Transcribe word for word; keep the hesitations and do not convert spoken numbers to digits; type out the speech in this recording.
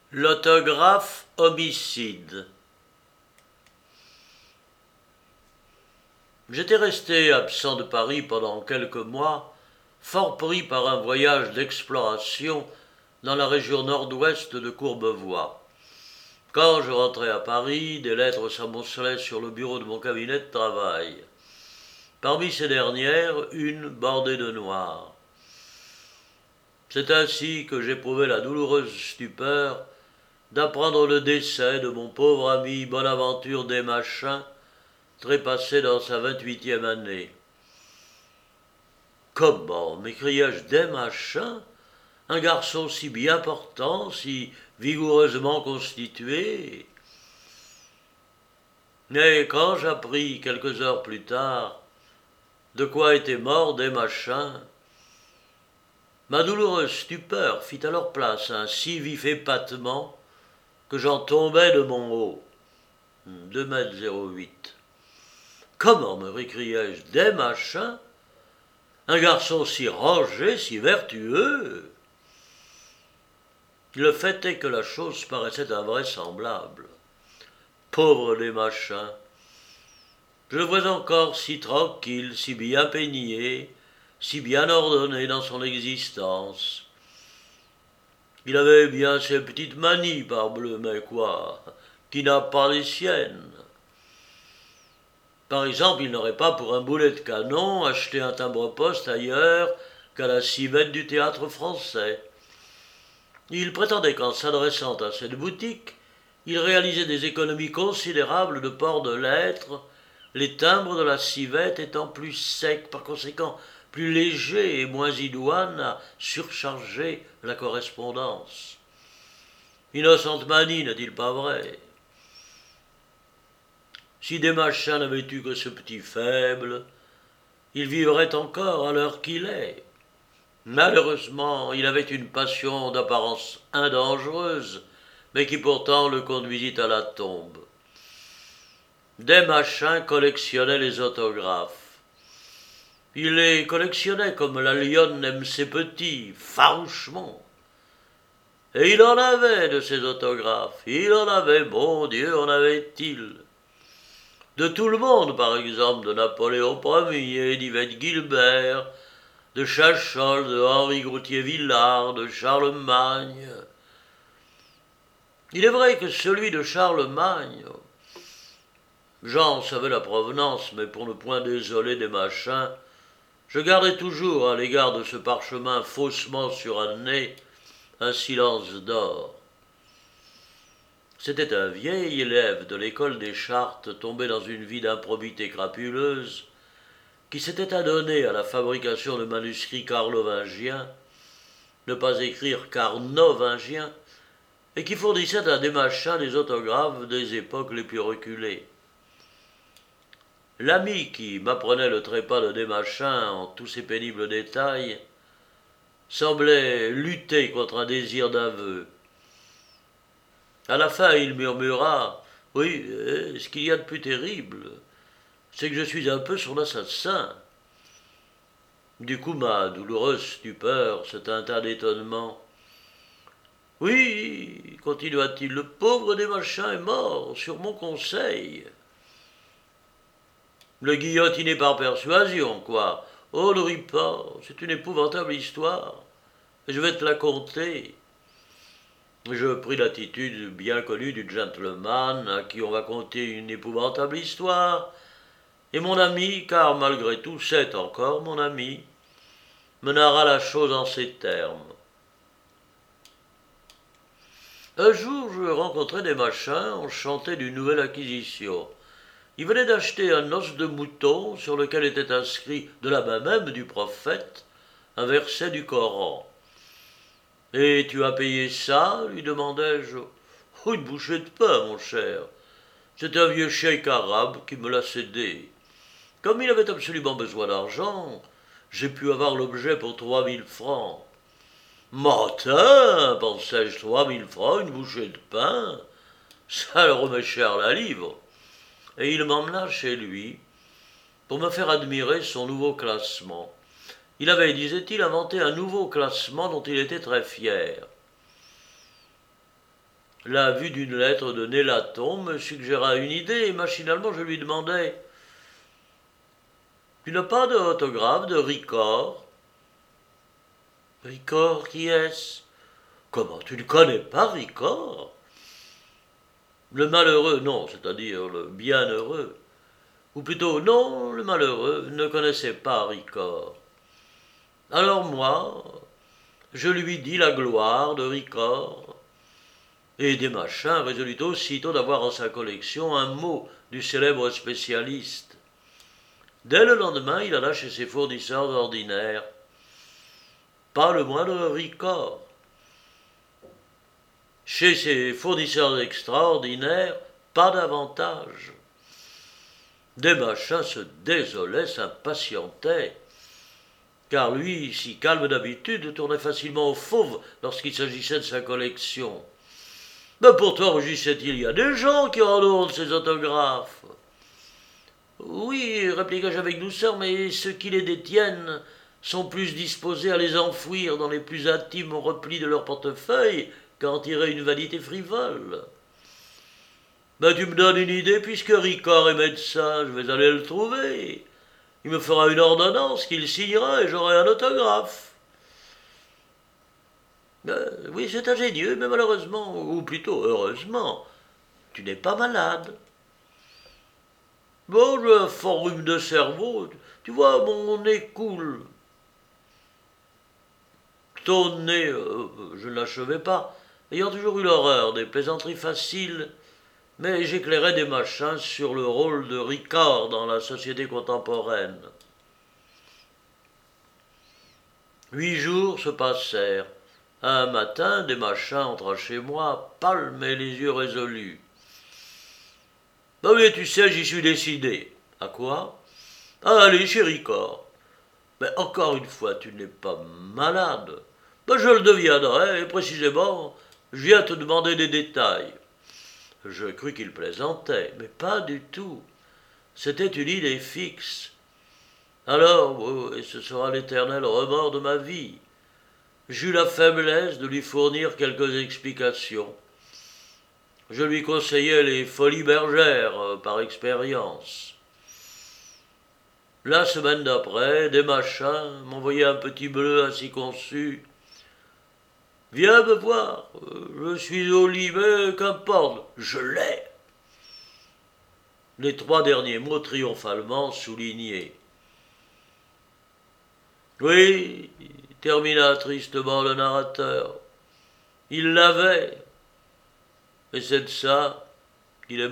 L'autographe homicide. J'étais resté absent de Paris pendant quelques mois, fort pris par un voyage d'exploration dans la région nord-ouest de Courbevoie. Quand je rentrais à Paris, des lettres s'amoncelaient sur le bureau de mon cabinet de travail. Parmi ces dernières, une bordée de noir. C'est ainsi que j'éprouvais la douloureuse stupeur d'apprendre le décès de mon pauvre ami Bonaventure Desmachin, trépassé dans sa vingt-huitième année. Comment, m'écriai-je, Desmachin, un garçon si bien portant, si vigoureusement constitué? Mais quand j'appris quelques heures plus tard de quoi était mort Desmachin, ma douloureuse stupeur fit alors place à un si vif épatement que j'en tombais de mon haut. deux mètres zéro huit. Comment, me récriai-je, Desmachin, un garçon si rangé, si vertueux? Le fait est que la chose paraissait invraisemblable. Pauvre Desmachin, je le vois encore si tranquille, si bien peigné, si bien ordonné dans son existence. Il avait bien ses petites manies, parbleu, mais quoi, qui n'a pas les siennes. Par exemple, il n'aurait pas pour un boulet de canon acheté un timbre-poste ailleurs qu'à la civette du théâtre français. Il prétendait qu'en s'adressant à cette boutique, il réalisait des économies considérables de port de lettres, les timbres de la civette étant plus secs, par conséquent plus légers et moins idoines à surcharger la correspondance. Innocente manie, n'est-il pas vrai? Si Desmachin n'avait eu que ce petit faible, il vivrait encore à l'heure qu'il est. Malheureusement, il avait une passion d'apparence indangereuse, mais qui pourtant le conduisit à la tombe. Desmachin collectionnait les autographes. Il les collectionnait comme la lionne aime ses petits, farouchement. Et il en avait de ces autographes. Il en avait, bon Dieu, en avait-il. De tout le monde, par exemple, de Napoléon Ier, d'Yvette Guilbert, de Chachol, de Henri Gauthier-Villard, de Charlemagne. Il est vrai que celui de Charlemagne, Jean savait la provenance, mais pour ne point désoler Desmachin, je gardais toujours à l'égard de ce parchemin faussement suranné un silence d'or. C'était un vieil élève de l'école des Chartes tombé dans une vie d'improbité crapuleuse qui s'était adonné à la fabrication de manuscrits carlovingiens, ne pas écrire carnovingiens, et qui fournissait à Desmachin des autographes des époques les plus reculées. L'ami qui m'apprenait le trépas de Desmachin en tous ses pénibles détails semblait lutter contre un désir d'aveu. À la fin, il murmura « Oui, ce qu'il y a de plus terrible, c'est que je suis un peu son assassin. » Du coup, ma douloureuse stupeur se teinta d'étonnement. « Oui, continua-t-il, le pauvre Desmachin est mort, sur mon conseil. » Le guillotiner par persuasion, quoi. Oh, ne ris pas, c'est une épouvantable histoire, et je vais te la conter. Je pris l'attitude bien connue du gentleman à qui on va conter une épouvantable histoire, et mon ami, car malgré tout c'est encore mon ami, me narra la chose en ces termes. Un jour, je rencontrai Desmachin enchanté d'une nouvelle acquisition. Il venait d'acheter un os de mouton sur lequel était inscrit, de la main même du prophète, un verset du Coran. « Et tu as payé ça ?» lui demandai-je. « Oh, une bouchée de pain, mon cher. C'est un vieux cheikh arabe qui me l'a cédé. Comme il avait absolument besoin d'argent, j'ai pu avoir l'objet pour trois mille francs. »« Matin, pensai-je, trois mille francs, une bouchée de pain, ça le remet cher la livre. » Et il m'emmena chez lui pour me faire admirer son nouveau classement. Il avait, disait-il, inventé un nouveau classement dont il était très fier. La vue d'une lettre de Nélaton me suggéra une idée et machinalement je lui demandai: Tu n'as pas d'autographe de Ricord? Ricord, qui est-ce? Comment, tu ne connais pas Ricord? Le malheureux, non, c'est-à-dire le bienheureux. Ou plutôt, non, le malheureux ne connaissait pas Ricord. Alors moi, je lui dis la gloire de Ricord, et Desmachins résolut aussitôt d'avoir en sa collection un mot du célèbre spécialiste. Dès le lendemain, il alla chez ses fournisseurs ordinaires. Pas le moindre Ricord. Chez ses fournisseurs extraordinaires, pas davantage. Desmachins se désolait, s'impatientait, car lui, si calme d'habitude, tournait facilement au fauve lorsqu'il s'agissait de sa collection. Mais pourtant, rugissait-il, il y a des gens qui en ont de ces autographes. Oui, répliqua-je avec douceur, mais ceux qui les détiennent sont plus disposés à les enfouir dans les plus intimes replis de leur portefeuille qu'à en tirer une vanité frivole. Ben, tu me donnes une idée, puisque Ricord est médecin, je vais aller le trouver. Il me fera une ordonnance qu'il signera et j'aurai un autographe. Ben, oui, c'est ingénieux, mais malheureusement, ou plutôt heureusement, tu n'es pas malade. Bon, j'ai un fort rhume de cerveau, tu vois, mon nez coule. Ton nez, euh, je ne l'achevais pas, ayant toujours eu l'horreur des plaisanteries faciles, mais j'éclairais Desmachins sur le rôle de Ricord dans la société contemporaine. Huit jours se passèrent. Un matin, Desmachins entra chez moi, pâle et les yeux résolus. « Ben oui, tu sais, j'y suis décidé. »« À quoi ?»« À aller chez Ricord. »« Mais encore une fois, tu n'es pas malade. »« Ben je le deviendrai, et précisément, je viens te demander des détails. » Je crus qu'il plaisantait, mais pas du tout. C'était une idée fixe. Alors, oh, et ce sera l'éternel remords de ma vie, j'eus la faiblesse de lui fournir quelques explications. Je lui conseillais les folies bergères, euh, par expérience. La semaine d'après, Desmachins m'envoyait un petit bleu ainsi conçu. « Viens me voir, je suis au lit, mais qu'importe, je l'ai. » Les trois derniers mots triomphalement soulignés. « Oui, termina tristement le narrateur, il l'avait, et c'est de ça qu'il est mort. »